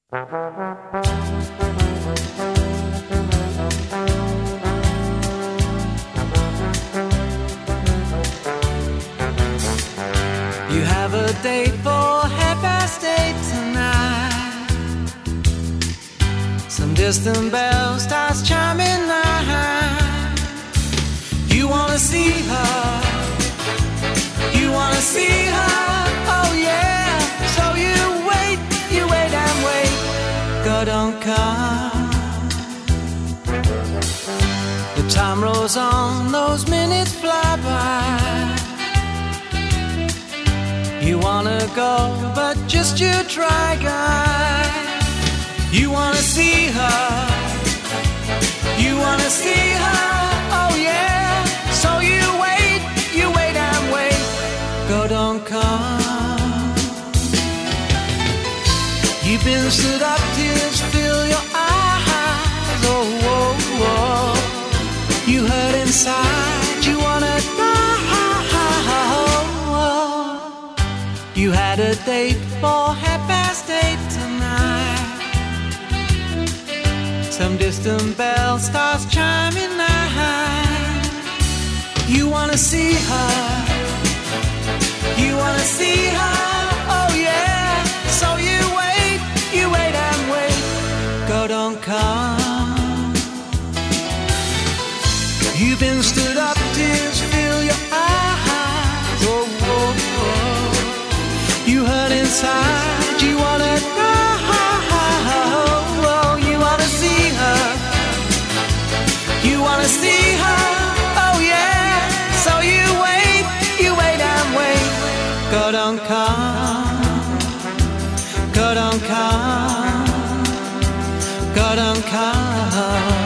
You have a date for 8:30 tonight. Some distant bell starts chiming now. You wanna see her, you wanna see her, oh yeah. So you wait and wait, God don't come. The time rolls on, those minutes fly by. You wanna go, but just you try, guy. You wanna see her, you wanna see her, oh yeah. So you wait and wait, God don't come. You've been stood up, tears fill your eyes, oh, oh, oh. You hurt inside, you wanna die. You had a date for 8:30 tonight. Some distant bell starts chiming now. You wanna see her, you wanna see her, oh yeah. So you wait and wait, God don't come. You've been stood up, tears fill your eyes, oh, oh, oh. You hurt inside, you wanna die, oh, you wanna see her, you wanna see her, oh yeah. So you wait and wait, God don't come, God don't come, God don't come.